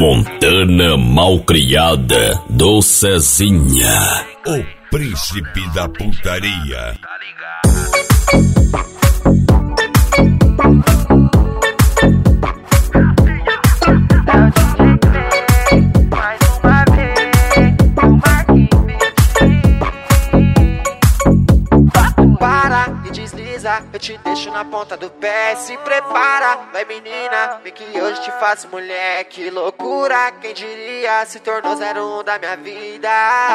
Montana malcriada do Cezinha, o príncipe da putaria. Eu te deixo na ponta do pé, se prepara. Vai menina, vem que hoje te faço mulher. Que loucura, quem diria, se tornou 01 da minha vida.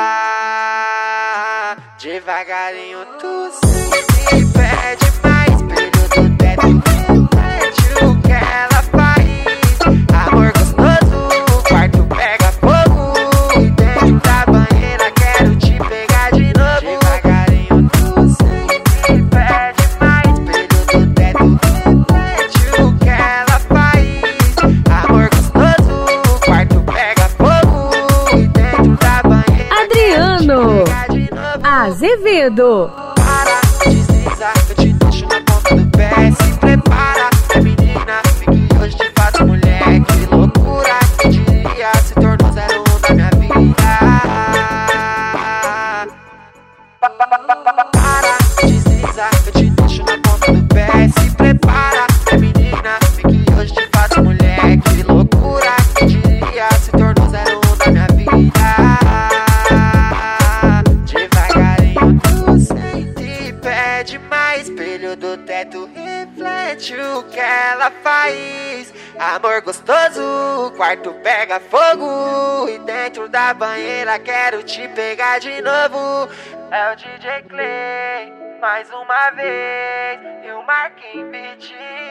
Devagarinho tu sempre pede mais. Brilho do teto, reflete o que ela faz. Amor gostoso, o quarto pega fogo. E dentro da banheira quero te pegar de novo. Devagarinho tu sempre pede. Azevedo. Para, desliza, eu te deixo na ponta do pé. Se prepara, é menina, vem que hoje te faço mulher. Que loucura, quem diria, se tornou 01 da minha vida. Para, desliza, eu te deixo na ponta do pé. Se prepara, é menina, vem que hoje te faço mulher. Que loucura, quem diria, se tornou 01 da minha vida. Espelho do teto reflete o que ela faz. Amor gostoso, o quarto pega fogo. E dentro da banheira quero te pegar de novo. É o DJ Clay, mais uma vez, e o Marquinhos Beat.